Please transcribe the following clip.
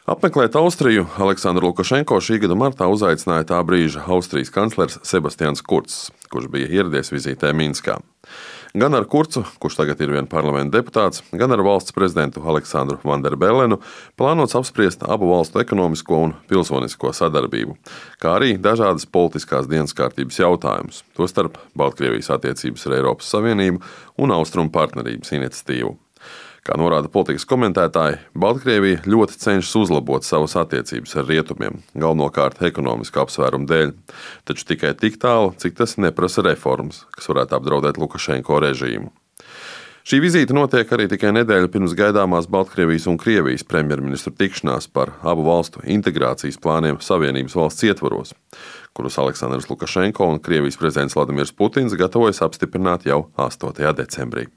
Apmeklēt Austriju Aleksandru Lukašenko šī gada martā uzaicināja tā brīža Austrijas kanclers Sebastians Kurcs, kurš bija ieradies vizītē Minskā. Gan ar Kurcu, kurš tagad ir vien parlamenta deputāts, gan ar valsts prezidentu Aleksandru Vanderbellenu plānots apspriest abu valstu ekonomisko un pilsonisko sadarbību, kā arī dažādas politiskās dienas kārtības jautājumus, tostarp Baltkrievijas attiecības ar Eiropas Savienību un Austrumu partnerības iniciatīvu. Kā norāda politikas komentētāji, Baltkrievija ļoti cenšas uzlabot savas attiecības ar rietumiem, galvenokārt ekonomisku apsvērumu dēļ, taču tikai tik tālu, cik tas neprasa reformas, kas varētu apdraudēt Lukašenko režīmu. Šī vizīte notiek arī tikai nedēļu pirms gaidāmās Baltkrievijas un Krievijas premjerministru tikšanās par abu valstu integrācijas plāniem Savienības valsts ietvaros, kurus Aleksandrs Lukašenko un Krievijas prezidents Vladimirs Putins gatavojas apstiprināt jau 8. decembrī.